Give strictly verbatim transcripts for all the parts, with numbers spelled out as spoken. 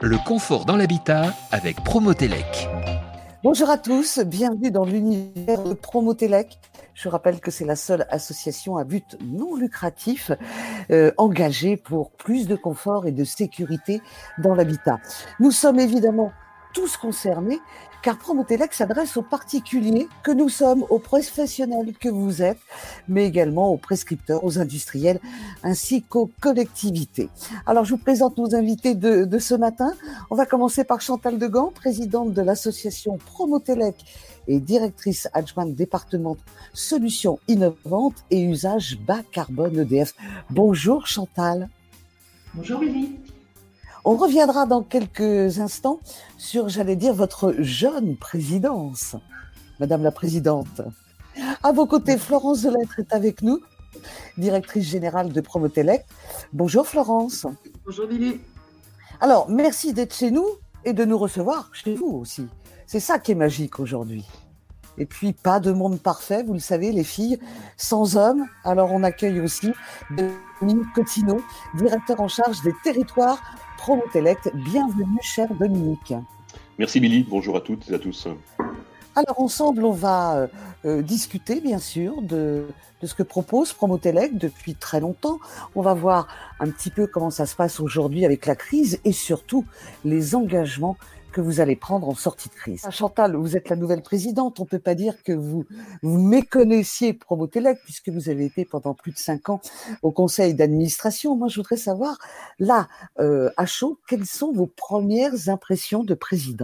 Le confort dans l'habitat avec Promotelec. Bonjour à tous, bienvenue dans l'univers de Promotelec. Je rappelle que c'est la seule association à but non lucratif euh, engagée pour plus de confort et de sécurité dans l'habitat. Nous sommes évidemment tous concernés car Promotelec s'adresse aux particuliers que nous sommes, aux professionnels que vous êtes, mais également aux prescripteurs, aux industriels ainsi qu'aux collectivités. Alors je vous présente nos invités de, de ce matin. On va commencer par Chantal Degan, présidente de l'association Promotelec et directrice adjointe département Solutions innovantes et usages bas carbone E D F. Bonjour Chantal. Bonjour Billy. On reviendra dans quelques instants sur, j'allais dire, votre jeune présidence, Madame la Présidente. À vos côtés, Florence Delettre est avec nous, directrice générale de Promotelec. Bonjour Florence. Bonjour Billy. Alors, merci d'être chez nous et de nous recevoir chez vous aussi. C'est ça qui est magique aujourd'hui. Et puis, pas de monde parfait, vous le savez, les filles, sans hommes. Alors, on accueille aussi Dominique Cotineau, directeur en charge des territoires Promotelec. Bienvenue, cher Dominique. Merci Billy, bonjour à toutes et à tous. Alors, ensemble, on va euh, discuter, bien sûr, de, de ce que propose Promotelec depuis très longtemps. On va voir un petit peu comment ça se passe aujourd'hui avec la crise et surtout les engagements que vous allez prendre en sortie de crise. Chantal, vous êtes la nouvelle présidente. On ne peut pas dire que vous, vous méconnaissiez Promotelec puisque vous avez été pendant plus de cinq ans au conseil d'administration. Moi, je voudrais savoir, là, euh, à chaud, quelles sont vos premières impressions de présidente ?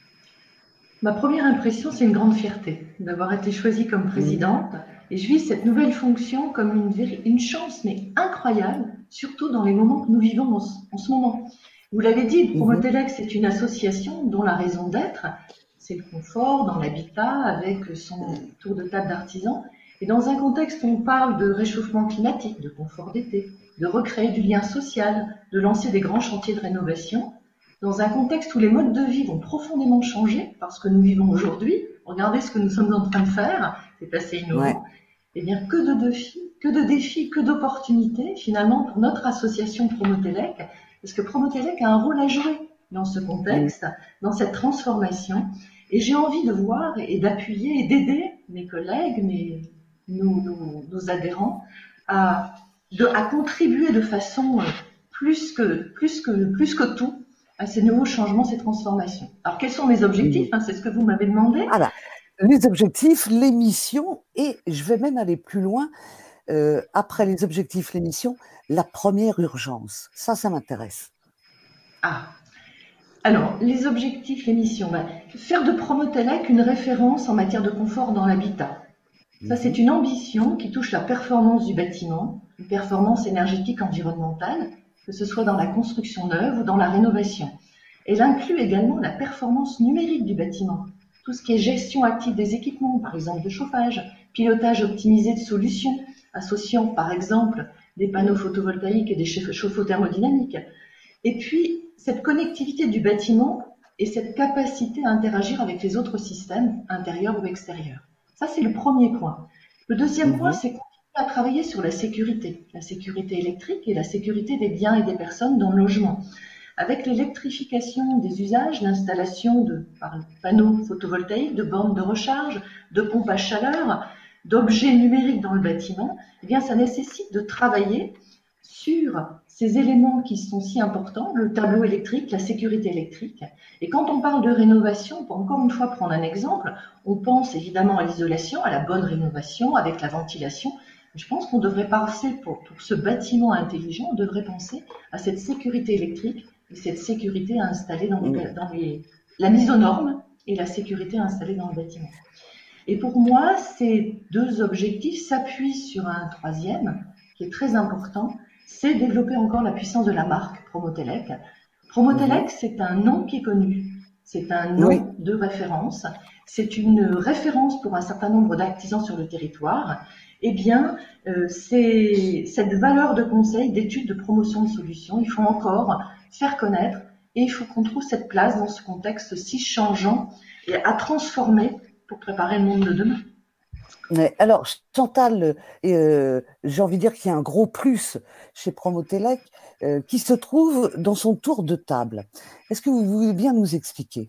Ma première impression, c'est une grande fierté d'avoir été choisie comme présidente. Et je vis cette nouvelle fonction comme une, une chance, mais incroyable, surtout dans les moments que nous vivons en ce, en ce moment. Vous l'avez dit, Promotelec, c'est une association dont la raison d'être, c'est le confort dans l'habitat avec son tour de table d'artisans. Et dans un contexte où on parle de réchauffement climatique, de confort d'été, de recréer du lien social, de lancer des grands chantiers de rénovation, dans un contexte où les modes de vie vont profondément changer, parce que nous vivons aujourd'hui, regardez ce que nous sommes en train de faire, c'est assez innovant, ouais. Eh bien, que de défis, que de défis, que d'opportunités, finalement, pour notre association Promotelec, parce que Promotelec a un rôle à jouer dans ce contexte, dans cette transformation. Et j'ai envie de voir et d'appuyer et d'aider mes collègues, mes, nos, nos, nos adhérents, à, de, à contribuer de façon plus que, plus, que, plus que tout à ces nouveaux changements, ces transformations. Alors, quels sont mes objectifs hein, c'est ce que vous m'avez demandé. Ah bah, les objectifs, les missions, et je vais même aller plus loin. Euh, après les objectifs, les missions, la première urgence. Ça, ça m'intéresse. Ah, alors, les objectifs, les missions. Ben, faire de Promotelec une référence en matière de confort dans l'habitat. Ça, c'est une ambition qui touche la performance du bâtiment, une performance énergétique environnementale, que ce soit dans la construction neuve ou dans la rénovation. Elle inclut également la performance numérique du bâtiment. Tout ce qui est gestion active des équipements, par exemple de chauffage, pilotage optimisé de solutions, associant par exemple des panneaux photovoltaïques et des chauffe-eau thermodynamiques. Et puis, cette connectivité du bâtiment et cette capacité à interagir avec les autres systèmes, intérieurs ou extérieurs. Ça, c'est le premier point. Le deuxième mmh. point, c'est continuer à travailler sur la sécurité, la sécurité électrique et la sécurité des biens et des personnes dans le logement. Avec l'électrification des usages, l'installation de panneaux photovoltaïques, de bornes de recharge, de pompes à chaleur, d'objets numériques dans le bâtiment, eh bien, ça nécessite de travailler sur ces éléments qui sont si importants, le tableau électrique, la sécurité électrique. Et quand on parle de rénovation, pour encore une fois prendre un exemple, on pense évidemment à l'isolation, à la bonne rénovation avec la ventilation. Je pense qu'on devrait penser, pour, pour ce bâtiment intelligent, on devrait penser à cette sécurité électrique et cette sécurité à installer dans, les, dans les, la mise aux normes et la sécurité à installer dans le bâtiment. Et pour moi, ces deux objectifs s'appuient sur un troisième qui est très important, c'est développer encore la puissance de la marque Promotelec. Promotelec, c'est un nom qui est connu, c'est un nom oui. de référence, c'est une référence pour un certain nombre d'artisans sur le territoire. Eh bien, euh, c'est cette valeur de conseil, d'étude, de promotion de solutions, il faut encore faire connaître et il faut qu'on trouve cette place dans ce contexte si changeant et à transformer pour préparer le monde de demain. Ouais, alors, Chantal, euh, j'ai envie de dire qu'il y a un gros plus chez Promotelec euh, qui se trouve dans son tour de table. Est-ce que vous voulez bien nous expliquer?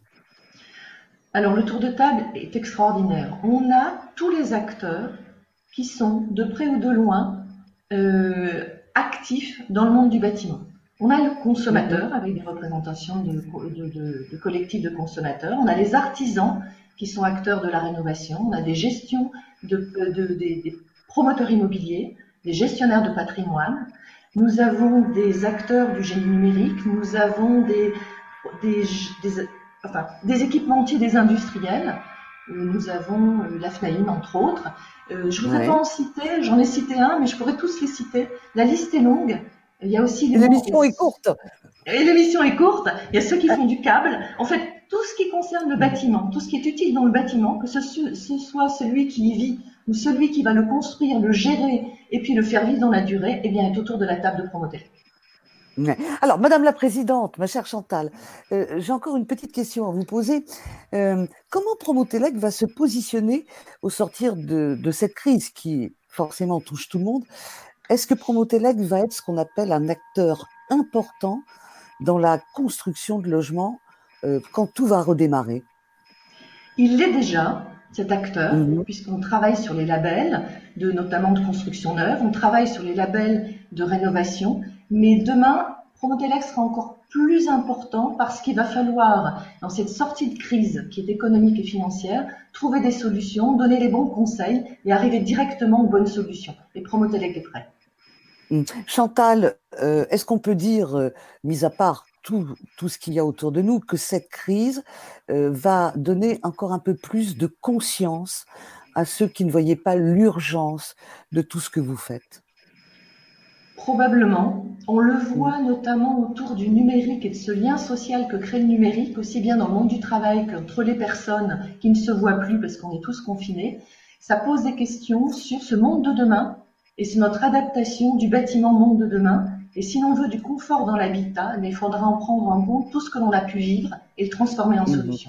Alors, le tour de table est extraordinaire. On a tous les acteurs qui sont, de près ou de loin, euh, actifs dans le monde du bâtiment. On a le consommateur avec des représentations de, de, de, de collectifs de consommateurs. On a les artisans qui sont acteurs de la rénovation. On a des gestions de, de, de, des, des promoteurs immobiliers, des gestionnaires de patrimoine. Nous avons des acteurs du génie numérique. Nous avons des, des, des, enfin, des équipementiers, des industriels. Nous avons la FNAIM, entre autres. Euh, je ne voudrais ouais. pas en citer, j'en ai cité un, mais je pourrais tous les citer. La liste est longue. Il y a aussi les l'émission est courte. Et l'émission est courte. Il y a ceux qui font du câble. En fait, tout ce qui concerne le bâtiment, tout ce qui est utile dans le bâtiment, que ce, ce soit celui qui y vit ou celui qui va le construire, le gérer et puis le faire vivre dans la durée, eh bien, est autour de la table de Promotelec. Alors, Madame la Présidente, ma chère Chantal, euh, j'ai encore une petite question à vous poser. Euh, comment Promotelec va se positionner au sortir de, de cette crise qui forcément touche tout le monde? Est-ce que Promotelec va être ce qu'on appelle un acteur important dans la construction de logements euh, quand tout va redémarrer? Il l'est déjà, cet acteur, mmh. puisqu'on travaille sur les labels, de, notamment de construction neuve, on travaille sur les labels de rénovation, mais demain, Promotelec sera encore plus important parce qu'il va falloir, dans cette sortie de crise qui est économique et financière, trouver des solutions, donner les bons conseils et arriver directement aux bonnes solutions. Et Promotelec est prêt. Chantal, euh, est-ce qu'on peut dire, euh, mis à part tout, tout ce qu'il y a autour de nous, que cette crise euh, va donner encore un peu plus de conscience à ceux qui ne voyaient pas l'urgence de tout ce que vous faites? Probablement. On le voit notamment autour du numérique et de ce lien social que crée le numérique, aussi bien dans le monde du travail qu'entre les personnes qui ne se voient plus parce qu'on est tous confinés. Ça pose des questions sur ce monde de demain et sur notre adaptation du bâtiment monde de demain. Et si l'on veut du confort dans l'habitat, il faudra en prendre en compte tout ce que l'on a pu vivre et le transformer en solution.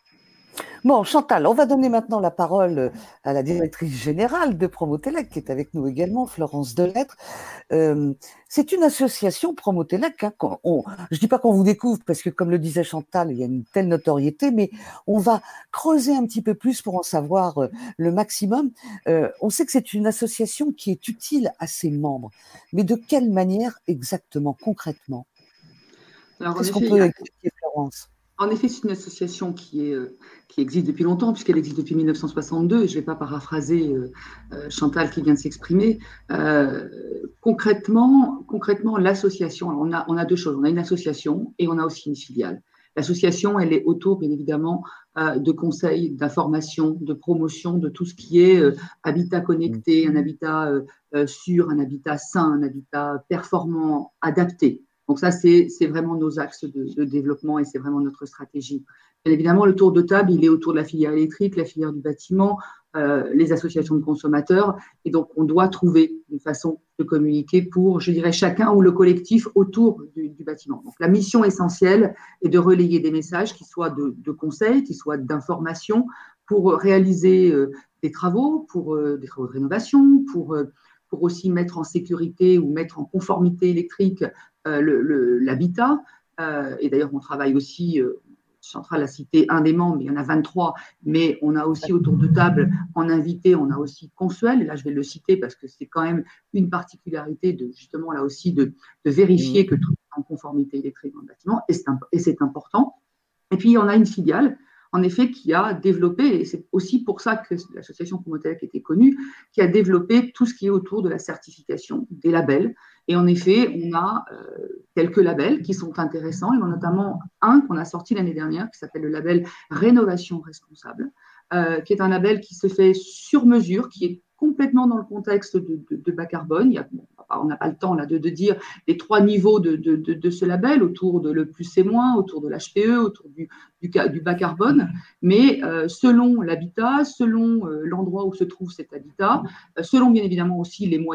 Bon, Chantal, on va donner maintenant la parole à la directrice générale de Promotelec, qui est avec nous également, Florence Delettre. Euh, c'est une association Promotelec. Hein, on, je ne dis pas qu'on vous découvre, parce que comme le disait Chantal, il y a une telle notoriété, mais on va creuser un petit peu plus pour en savoir euh, le maximum. Euh, on sait que c'est une association qui est utile à ses membres, mais de quelle manière exactement, concrètement? Qu'est-ce qu'on peut expliquer, Florence? En effet, c'est une association qui, est, qui existe depuis longtemps, puisqu'elle existe depuis mille neuf cent soixante-deux, et je ne vais pas paraphraser euh, Chantal qui vient de s'exprimer. Euh, concrètement, concrètement l'association, on a, on a deux choses. On a une association et on a aussi une filiale. L'association, elle est autour, bien évidemment, euh, de conseils, d'informations, de promotion, de tout ce qui est euh, habitat connecté, un habitat euh, euh, sûr, un habitat sain, un habitat performant, adapté. Donc ça, c'est vraiment nos axes de, de développement et c'est vraiment notre stratégie. Bien évidemment, le tour de table, il est autour de la filière électrique, la filière du bâtiment, euh, les associations de consommateurs. Et donc, on doit trouver une façon de communiquer pour, je dirais, chacun ou le collectif autour du, du bâtiment. Donc, la mission essentielle est de relayer des messages qui soient de, de conseils, qui soient d'informations pour réaliser euh, des travaux, pour euh, des travaux de rénovation, pour, euh, pour aussi mettre en sécurité ou mettre en conformité électrique Euh, l'habitat. Euh, et d'ailleurs, on travaille aussi, euh, Chantal a cité un des membres, il y en a vingt-trois, mais on a aussi autour de table, en invité, on a aussi Consuel, et là je vais le citer parce que c'est quand même une particularité de justement là aussi de, de vérifier que tout est en conformité électrique dans le bâtiment, et c'est important. Et puis, on a une filiale, en effet, qui a développé, et c'est aussi pour ça que l'association Promotelec était connue, qui a développé tout ce qui est autour de la certification des labels. Et en effet, on a euh, quelques labels qui sont intéressants. Il y en a notamment un qu'on a sorti l'année dernière qui s'appelle le label Rénovation Responsable, euh, qui est un label qui se fait sur mesure, qui est complètement dans le contexte de, de, de bas carbone. Il y a, bon, on n'a pas le temps là, de, de dire les trois niveaux de, de, de, de ce label, autour de le plus et moins, autour de l'H P E, autour du, du, du bas carbone. Mais euh, selon l'habitat, selon euh, l'endroit où se trouve cet habitat, euh, selon bien évidemment aussi les moyens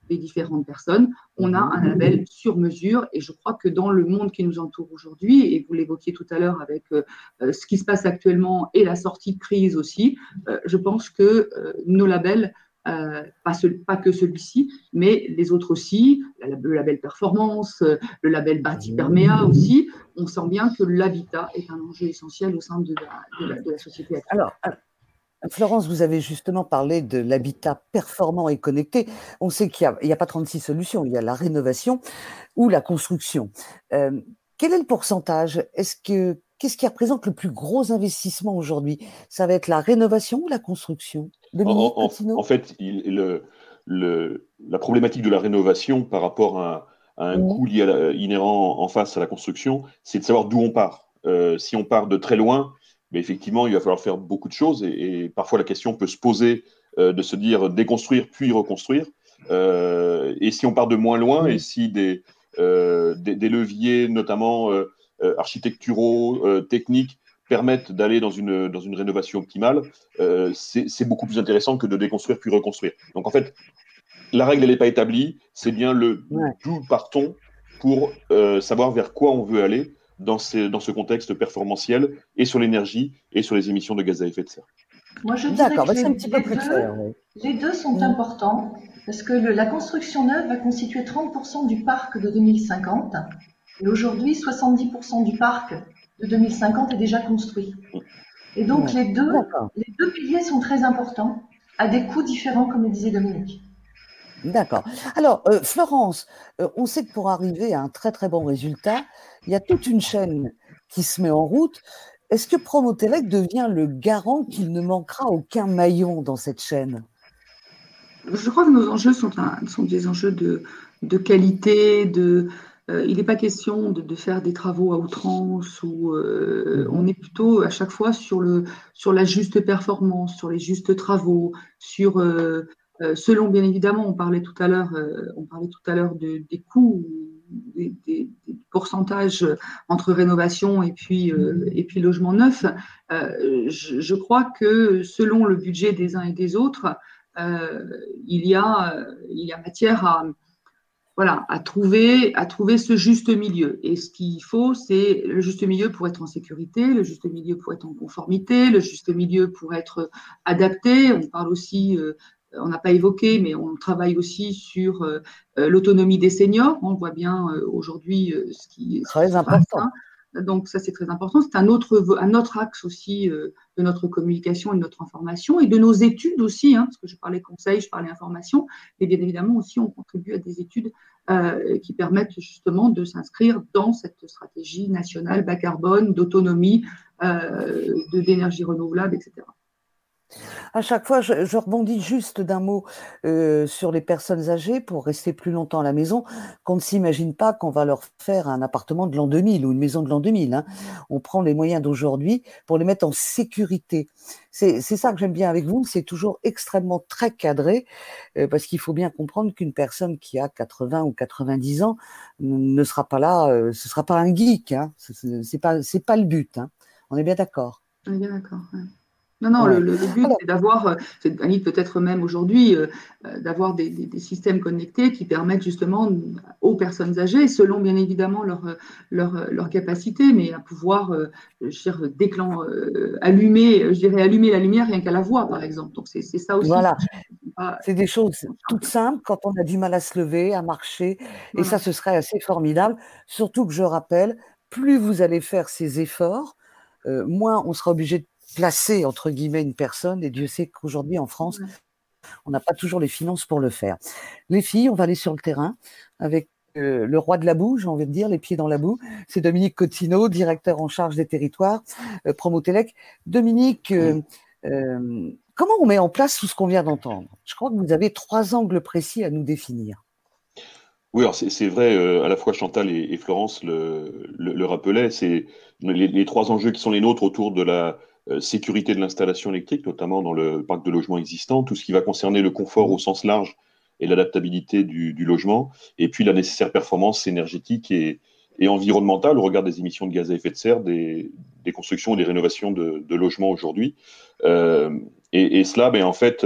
des différentes personnes, on a un label sur mesure. Et je crois que dans le monde qui nous entoure aujourd'hui, et vous l'évoquiez tout à l'heure avec euh, ce qui se passe actuellement et la sortie de crise aussi, euh, je pense que euh, nos labels, euh, pas, ce, pas que celui-ci, mais les autres aussi, le label performance, le label bâti perméa aussi, on sent bien que l'habitat est un enjeu essentiel au sein de la, de la, de la société actuelle. Alors, Florence, vous avez justement parlé de l'habitat performant et connecté. On sait qu'il n'y a, a pas trente-six solutions. Il y a la rénovation ou la construction. Euh, quel est le pourcentage? Est-ce que, qu'est-ce qui représente le plus gros investissement aujourd'hui? Ça va être la rénovation ou la construction? Dominique en, en, en fait, il, le, le, la problématique de la rénovation par rapport à, à un mmh. coût lié à la, inhérent en face à la construction, c'est de savoir d'où on part. Euh, si on part de très loin, mais effectivement, il va falloir faire beaucoup de choses et, et parfois la question peut se poser euh, de se dire déconstruire puis reconstruire. Euh, et si on part de moins loin et si des, euh, des, des leviers, notamment euh, euh, architecturaux, euh, techniques, permettent d'aller dans une, dans une rénovation optimale, euh, c'est, c'est beaucoup plus intéressant que de déconstruire puis reconstruire. Donc en fait, la règle, elle n'est pas établie, c'est bien le ouais. d'où partons pour euh, savoir vers quoi on veut aller dans, ces, dans ce contexte performantiel et sur l'énergie et sur les émissions de gaz à effet de serre. Moi, je dirais D'accord, que bah, les, un petit peu les, plus deux, clair, oui. les deux sont mmh. importants parce que le, la construction neuve va constituer trente pour cent du parc de deux mille cinquante et aujourd'hui, soixante-dix pour cent du parc de deux mille cinquante est déjà construit. Et donc, ouais. les, deux, les deux piliers sont très importants à des coûts différents, comme le disait Dominique. D'accord. Alors, euh, Florence, euh, on sait que pour arriver à un très très bon résultat, il y a toute une chaîne qui se met en route. Est-ce que Promotelec devient le garant qu'il ne manquera aucun maillon dans cette chaîne? Je crois que nos enjeux sont, un, sont des enjeux de, de qualité, de, euh, il n'est pas question de, de faire des travaux à outrance, ou euh, on est plutôt à chaque fois sur, le, sur la juste performance, sur les justes travaux, sur... Euh, Euh, selon, bien évidemment, on parlait tout à l'heure, euh, on parlait tout à l'heure de, des coûts, des, des, des pourcentages entre rénovation et puis, euh, et puis logement neuf. Euh, je, je crois que selon le budget des uns et des autres, euh, il y a, il y a matière à, voilà, à trouver, à trouver ce juste milieu. Et ce qu'il faut, c'est le juste milieu pour être en sécurité, le juste milieu pour être en conformité, le juste milieu pour être adapté. On parle aussi euh, on n'a pas évoqué, mais on travaille aussi sur euh, l'autonomie des seniors. On voit bien euh, aujourd'hui euh, ce qui est très important. Passe, hein. Donc ça, c'est très important. C'est un autre, un autre axe aussi euh, de notre communication et de notre information et de nos études aussi, hein, parce que je parlais conseil, je parlais information, et bien évidemment aussi, on contribue à des études euh, qui permettent justement de s'inscrire dans cette stratégie nationale bas carbone, d'autonomie, euh, de, d'énergie renouvelable, et cetera. À chaque fois, je, je rebondis juste d'un mot euh, sur les personnes âgées pour rester plus longtemps à la maison, qu'on ne s'imagine pas qu'on va leur faire un appartement de l'an deux mille ou une maison de l'an deux mille. Hein. On prend les moyens d'aujourd'hui pour les mettre en sécurité. C'est, c'est ça que j'aime bien avec vous, c'est toujours extrêmement très cadré, euh, parce qu'il faut bien comprendre qu'une personne qui a quatre-vingts ou quatre-vingt-dix ans ne sera pas là, euh, ce sera pas un geek. Hein. C'est, c'est pas, c'est pas le but. Hein. On est bien d'accord. On est bien d'accord. Ouais. Non, non, ouais. le, le but, Alors, c'est d'avoir, c'est peut-être même aujourd'hui, euh, d'avoir des, des, des systèmes connectés qui permettent justement aux personnes âgées, selon bien évidemment leur, leur, leur capacité, mais à pouvoir euh, je dirais, déclen, euh, allumer, je dirais, allumer la lumière rien qu'à la voix, par exemple. Donc, c'est, c'est ça aussi. Voilà. Ah, c'est des choses toutes simples quand on a du mal à se lever, à marcher. Voilà. Et ça, ce serait assez formidable. Surtout que je rappelle, plus vous allez faire ces efforts, euh, moins on sera obligé de placer, entre guillemets, une personne, et Dieu sait qu'aujourd'hui, en France, on n'a pas toujours les finances pour le faire. Les filles, on va aller sur le terrain avec euh, le roi de la boue, j'ai envie de dire, les pieds dans la boue. C'est Dominique Cottineau, directeur en charge des territoires, euh, Promotelec. Dominique, euh, euh, comment on met en place tout ce qu'on vient d'entendre? Je crois que vous avez trois angles précis à nous définir. Oui, alors c'est, c'est vrai, euh, à la fois Chantal et, et Florence le, le, le rappelaient, c'est les, les trois enjeux qui sont les nôtres autour de la Euh, sécurité de l'installation électrique, notamment dans le parc de logement existant, tout ce qui va concerner le confort au sens large et l'adaptabilité du, du logement, et puis la nécessaire performance énergétique et, et environnementale au regard des émissions de gaz à effet de serre des, des constructions et des rénovations de, de logements aujourd'hui. Euh, et, et cela, ben, en fait,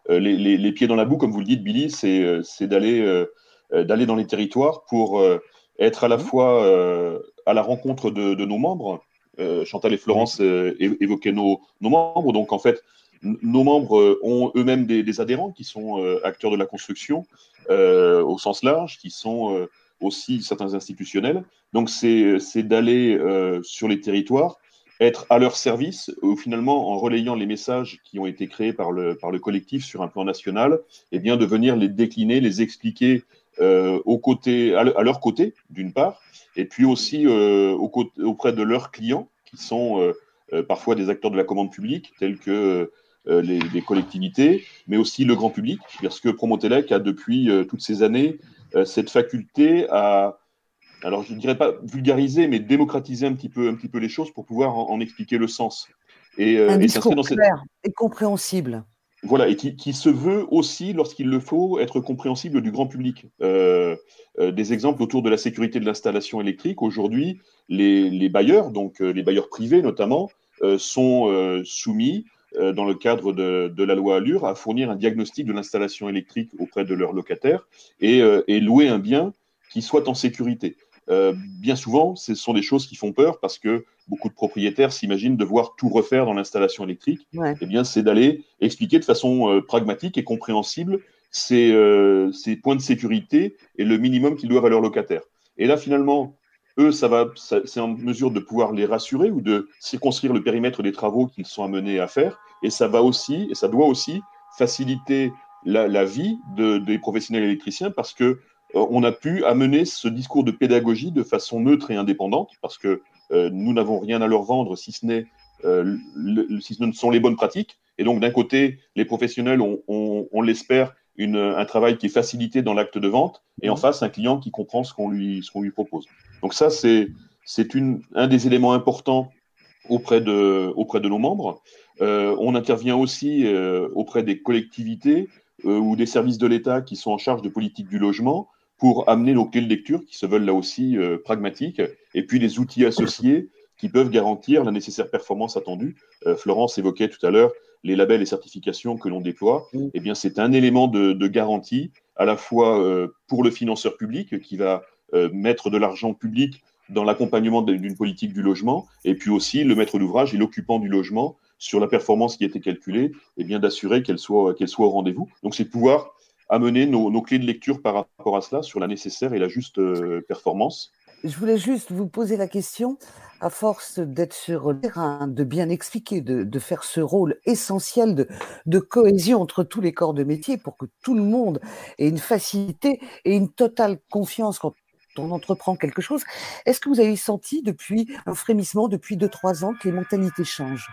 euh, les, les, les pieds dans la boue, comme vous le dites, Billy, c'est, euh, c'est d'aller, euh, d'aller dans les territoires pour euh, être à la fois euh, à la rencontre de, de nos membres. Euh, Chantal et Florence euh, évoquaient nos, nos membres. Donc, en fait, n- nos membres ont eux-mêmes des, des adhérents qui sont euh, acteurs de la construction euh, au sens large, qui sont euh, aussi certains institutionnels. Donc, c'est, c'est d'aller euh, sur les territoires, être à leur service, ou finalement, en relayant les messages qui ont été créés par le, par le collectif sur un plan national, eh bien, de venir les décliner, les expliquer euh, aux côtés, à, le- à leur côté, d'une part, et puis aussi euh, au côté- auprès de leurs clients, qui sont euh, euh, parfois des acteurs de la commande publique, tels que euh, les, les collectivités, mais aussi le grand public, parce que Promotelec a depuis euh, toutes ces années euh, cette faculté à, alors je ne dirais pas vulgariser, mais démocratiser un petit peu, un petit peu les choses pour pouvoir en, en expliquer le sens. Et, Un euh, et s'inscrire discours dans cette, clair et compréhensible. voilà, et qui, qui se veut aussi, lorsqu'il le faut, être compréhensible du grand public. Euh, euh, des exemples autour de la sécurité de l'installation électrique. Aujourd'hui, les, les bailleurs, donc euh, les bailleurs privés notamment, euh, sont euh, soumis, euh, dans le cadre de, de la loi Allure, à fournir un diagnostic de l'installation électrique auprès de leurs locataires et, euh, et louer un bien qui soit en sécurité. Euh, bien souvent, ce sont des choses qui font peur parce que beaucoup de propriétaires s'imaginent devoir tout refaire dans l'installation électrique. Ouais. Eh bien, c'est d'aller expliquer de façon euh, pragmatique et compréhensible ces, euh, ces points de sécurité et le minimum qu'ils doivent à leurs locataires. Et là, finalement, eux, ça va, ça, c'est en mesure de pouvoir les rassurer ou de circonscrire le périmètre des travaux qu'ils sont amenés à faire. Et ça va aussi, et ça doit aussi faciliter la, la vie de, des professionnels électriciens parce que euh, on a pu amener ce discours de pédagogie de façon neutre et indépendante parce que euh, nous n'avons rien à leur vendre si ce n'est euh, le, si ce ne sont les bonnes pratiques. Et donc, d'un côté, les professionnels ont, on, on l'espère, une, un travail qui est facilité dans l'acte de vente, et en face, un client qui comprend ce qu'on lui, ce qu'on lui propose. Donc ça, c'est, c'est une, un des éléments importants auprès de, auprès de nos membres. Euh, on intervient aussi euh, auprès des collectivités euh, ou des services de l'État qui sont en charge de politique du logement pour amener nos clés de lecture qui se veulent là aussi euh, pragmatiques, et puis les outils associés qui peuvent garantir la nécessaire performance attendue. Euh, Florence évoquait tout à l'heure les labels et certifications que l'on déploie. Eh bien, c'est un élément de, de garantie à la fois euh, pour le financeur public qui va euh, mettre de l'argent public dans l'accompagnement d'une politique du logement, et puis aussi le maître d'ouvrage et l'occupant du logement sur la performance qui a été calculée, et bien d'assurer qu'elle soit, qu'elle soit au rendez-vous. Donc, c'est de pouvoir amener nos, nos clés de lecture par rapport à cela sur la nécessaire et la juste euh, performance. Je voulais juste vous poser la question, à force d'être sur le terrain, de bien expliquer, de, de faire ce rôle essentiel de, de cohésion entre tous les corps de métier pour que tout le monde ait une facilité et une totale confiance quand on entreprend quelque chose. Est-ce que vous avez senti depuis un frémissement, depuis deux, trois ans, que les mentalités changent?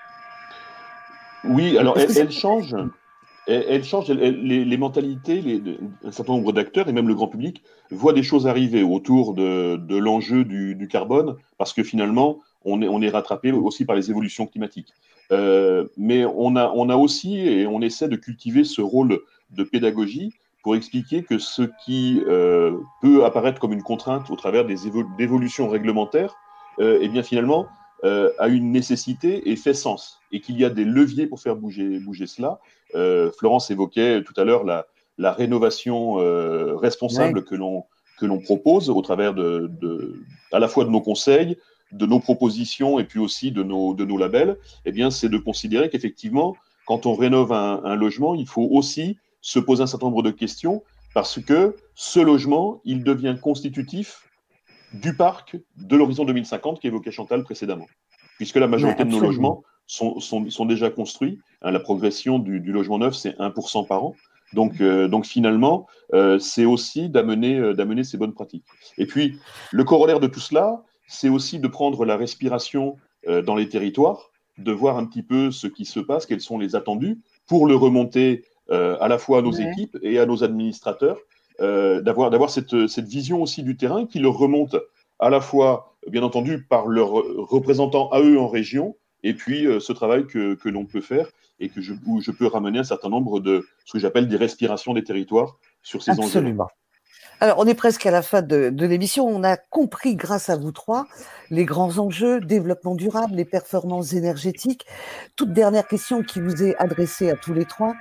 Oui, alors Est-ce que elles, c'est... elles changent. Elle, elle change elle, elle, les, les mentalités, les, un certain nombre d'acteurs et même le grand public voient des choses arriver autour de, de l'enjeu du, du carbone parce que finalement, on est, on est rattrapé aussi par les évolutions climatiques. Euh, mais on a, on a aussi, et on essaie de cultiver ce rôle de pédagogie pour expliquer que ce qui euh, peut apparaître comme une contrainte au travers des évol- d'évolutions réglementaires, euh, eh bien finalement, euh, a une nécessité et fait sens, et qu'il y a des leviers pour faire bouger, bouger cela. Euh, Florence évoquait tout à l'heure la, la rénovation euh, responsable Ouais. que l'on que l'on propose au travers de, de, à la fois de nos conseils, de nos propositions et puis aussi de nos, de nos labels. Eh bien, c'est de considérer qu'effectivement, quand on rénove un, un logement, il faut aussi se poser un certain nombre de questions parce que ce logement, il devient constitutif du parc de l'horizon deux mille cinquante qu'évoquait Chantal précédemment, puisque la Ouais, majorité de nos absolument. logements sont, sont, sont déjà construits. Hein, la progression du, du logement neuf, c'est un pour cent par an. Donc, euh, donc finalement, euh, c'est aussi d'amener, euh, d'amener ces bonnes pratiques. Et puis, le corollaire de tout cela, c'est aussi de prendre la respiration euh, dans les territoires, de voir un petit peu ce qui se passe, quels sont les attendus, pour le remonter euh, à la fois à nos Ouais. équipes et à nos administrateurs, euh, d'avoir, d'avoir cette, cette vision aussi du terrain qui leur remonte à la fois, bien entendu, par leurs représentants à eux en région, et puis euh, ce travail que, que l'on peut faire et que je, où je peux ramener un certain nombre de ce que j'appelle des respirations des territoires sur ces enjeux-là. Absolument. Alors, on est presque à la fin de, de l'émission. On a compris, grâce à vous trois, les grands enjeux, développement durable, les performances énergétiques. Toute dernière question qui vous est adressée à tous les trois.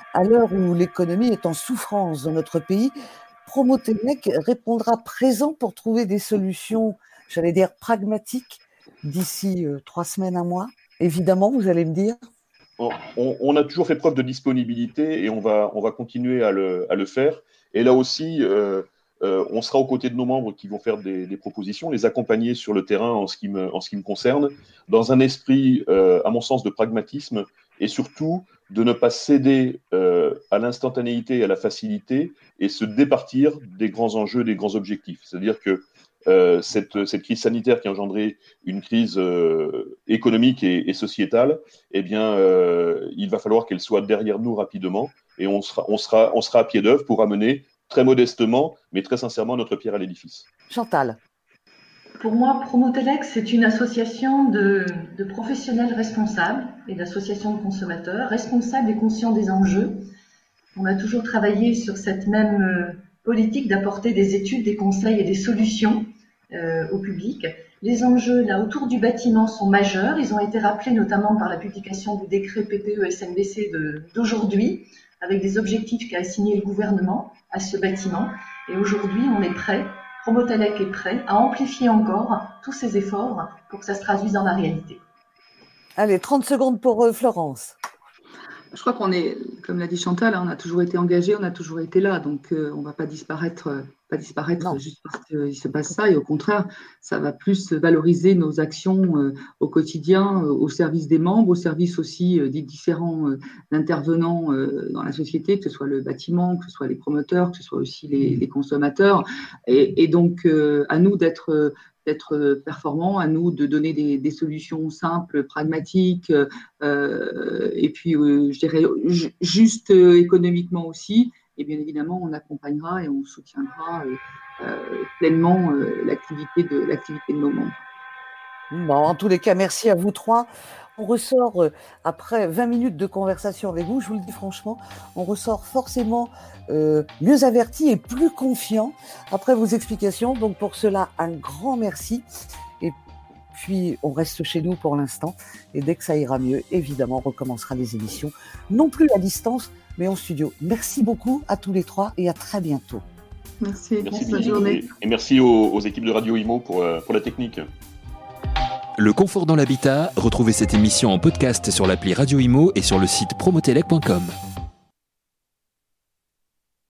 À l'heure où l'économie est en souffrance dans notre pays, Promotelec répondra présent pour trouver des solutions, j'allais dire pragmatiques, d'ici euh, trois semaines, un mois. Évidemment, vous allez me dire. On, on a toujours fait preuve de disponibilité et on va, on va continuer à le, à le faire. Et là aussi, euh, euh, on sera aux côtés de nos membres qui vont faire des, des propositions, les accompagner sur le terrain en ce qui me, en ce qui me concerne, dans un esprit, euh, à mon sens, de pragmatisme et surtout de ne pas céder euh, à l'instantanéité et à la facilité et se départir des grands enjeux, des grands objectifs. C'est-à-dire que Euh, cette, cette crise sanitaire qui a engendré une crise euh, économique et, et sociétale, eh bien, euh, il va falloir qu'elle soit derrière nous rapidement et on sera, on sera, on sera à pied d'œuvre pour amener très modestement, mais très sincèrement, notre pierre à l'édifice. Chantal. Pour moi, Promotelec, c'est une association de, de professionnels responsables et d'associations de consommateurs, responsables et conscients des enjeux. On a toujours travaillé sur cette même euh, politique d'apporter des études, des conseils et des solutions euh, au public. Les enjeux là autour du bâtiment sont majeurs. Ils ont été rappelés notamment par la publication du décret P P E S N B C de, d'aujourd'hui, avec des objectifs qu'a assigné le gouvernement à ce bâtiment. Et aujourd'hui, on est prêt, Promotelec est prêt à amplifier encore tous ces efforts pour que ça se traduise dans la réalité. Allez, trente secondes pour euh, Florence. Je crois qu'on est, comme l'a dit Chantal, on a toujours été engagé, on a toujours été là, donc euh, on ne va pas disparaître, euh, pas disparaître non. juste parce qu'il se passe ça, et au contraire, ça va plus valoriser nos actions euh, au quotidien, euh, au service des membres, au service aussi euh, des différents euh, intervenants euh, dans la société, que ce soit le bâtiment, que ce soit les promoteurs, que ce soit aussi les, les consommateurs, et, et donc euh, à nous d'être euh, d'être performants, à nous de donner des, des solutions simples, pragmatiques, euh, et puis, euh, je dirais, juste euh, économiquement aussi. Et bien évidemment, on accompagnera et on soutiendra euh, euh, pleinement euh, l'activité de, l'activité de nos membres. Bon, en tous les cas, merci à vous trois. On ressort, euh, après vingt minutes de conversation avec vous, je vous le dis franchement, on ressort forcément euh, mieux averti et plus confiant après vos explications. Donc pour cela, un grand merci. Et puis, on reste chez nous pour l'instant. Et dès que ça ira mieux, évidemment, on recommencera les émissions, non plus à distance, mais en studio. Merci beaucoup à tous les trois et à très bientôt. Merci, merci bonne journée. Et merci aux, aux équipes de Radio Imo pour, euh, pour la technique. Le confort dans l'habitat, retrouvez cette émission en podcast sur l'appli Radio Imo et sur le site promotelec point com.